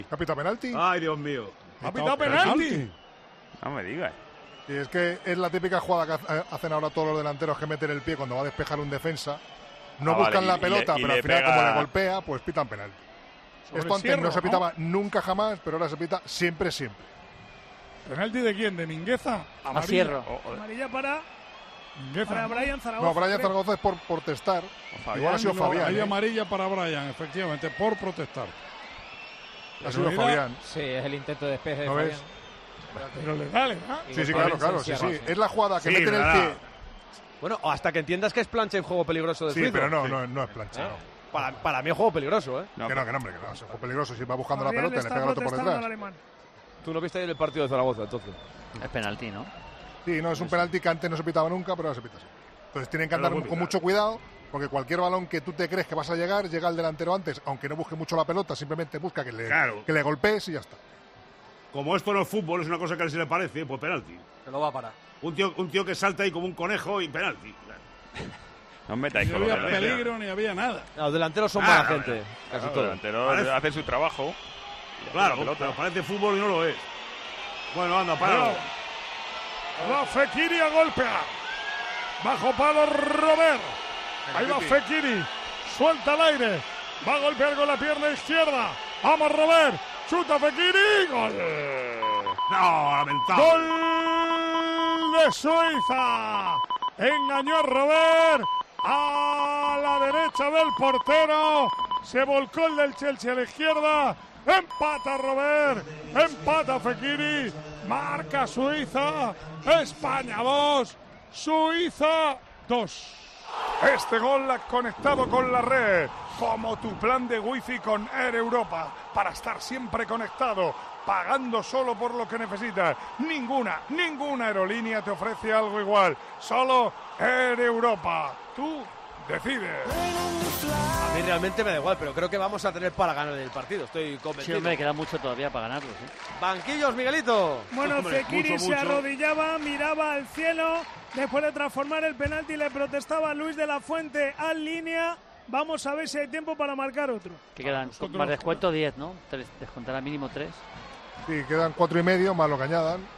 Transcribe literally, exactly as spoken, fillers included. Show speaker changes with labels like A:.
A: ¿Ha pitado penalti?
B: Ay, Dios mío.
C: ¿Ha pitado penalti?
D: No me digas.
A: Y es que es la típica jugada que hacen ahora todos los delanteros, que meten el pie cuando va a despejar un defensa. No
D: Ah,
A: buscan
D: vale,
A: la
D: y- y
A: pelota,
D: le- y
A: pero
D: le
A: al final
D: pega-
A: como le golpea, pues pitan penalti.
C: Sobre
A: Esto antes
C: Sierra,
A: no se
C: ¿no?
A: pitaba nunca jamás, pero ahora se pita siempre, siempre.
C: ¿Penalti de quién? ¿De Mingueza?
E: A Sierra.
D: O- o-
F: Amarilla para,
C: Mingueza.
F: para Brian Zaragoza.
A: No, Brian
F: creo.
A: Zaragoza es por, por testar.
D: Fabián,
A: Igual ha sido
C: No,
A: Fabián.
C: hay
A: ¿eh?
C: amarilla para Brian, efectivamente, por protestar.
A: Ha sido
C: Pero
A: Fabián.
E: Sí, es el intento de despeje de
A: ¿No
E: Fabián.
A: ves?
C: Pero legal, ¿no?
E: Y
A: Sí, sí,
E: de
A: claro,
E: Fabián
A: claro.
E: se
A: Sí,
E: encierra,
A: sí. Es la jugada que
B: Sí,
A: meten el
B: ¿verdad?
A: pie.
G: Bueno, hasta que entiendas que es plancha y juego peligroso de
A: Sí,
G: suizo.
A: pero no,
B: Sí.
A: no, no es plancha.
G: ¿Eh?
A: No.
G: Para, para mí es juego peligroso, ¿eh?
D: No,
A: Que no, que no, hombre, que no. Es un juego peligroso. Si va buscando la
F: Fabián
A: pelota y le
F: está
A: pega el otro por
F: protestando al
A: detrás.
F: alemán.
G: Tú no viste ayer el partido de Zaragoza, entonces.
E: Es penalti, ¿no?
A: Sí, no, es un penalti que antes no se pitaba nunca, pero ahora se pita así. Entonces tienen que
B: Pero
A: andar
B: lo puede
A: con
B: pitar.
A: mucho cuidado, porque cualquier balón que tú te crees que vas a llegar, llega al delantero antes, aunque no busque mucho la pelota, simplemente busca que le,
B: Claro.
A: que le golpees y ya está.
B: Como esto no es fútbol, es una cosa que a él se le parece, pues penalti.
G: Se lo va a parar.
B: Un tío, un tío que salta ahí como un conejo y penalti.
D: no os metáis
C: Ni
D: con los
C: había
D: delanteros.
C: peligro ni había nada.
G: No, los delanteros son
B: Ah,
G: mala
B: no,
G: gente,
B: no.
G: casi
D: Claro,
G: todo.
D: los delanteros
B: Parece-
D: hacen su trabajo.
B: Claro,
D: La pelota.
B: pero parece fútbol y no lo es. Bueno, anda, para.
C: Va Fekiri a golpear. Bajo palo Robert. Ahí va Fekiri. Suelta al aire. Va a golpear con la pierna izquierda. Vamos Robert. Chuta Fekiri. Gol.
B: No, lamentable.
C: Gol de Suiza. Engañó a Robert. A la derecha del portero. Se volcó el del Chelsea a la izquierda. Empata Robert. Empata Fekiri. Marca Suiza. España dos. Suiza dos. Este gol ha conectado con la red, como tu plan de wifi con Air Europa, para estar siempre conectado, pagando solo por lo que necesitas. Ninguna, ninguna aerolínea te ofrece algo igual, solo Air Europa. Tú decides.
G: A mí realmente me da igual, pero creo que vamos a tener para ganar el partido, estoy
E: Sí,
G: convencido.
E: hombre, queda mucho todavía para ganarlo, ¿sí?
G: Banquillos, Miguelito.
F: Bueno,
B: Hombre,
F: Fekiri
B: mucho,
F: se
B: mucho.
F: arrodillaba, miraba al cielo. Después de transformar el penalti, le protestaba a Luis de la Fuente al línea. Vamos a ver si hay tiempo para marcar otro.
E: Que quedan más descuento diez, ¿no? Tres, descontará mínimo tres.
A: Sí, quedan cuatro y medio, más lo que añadan.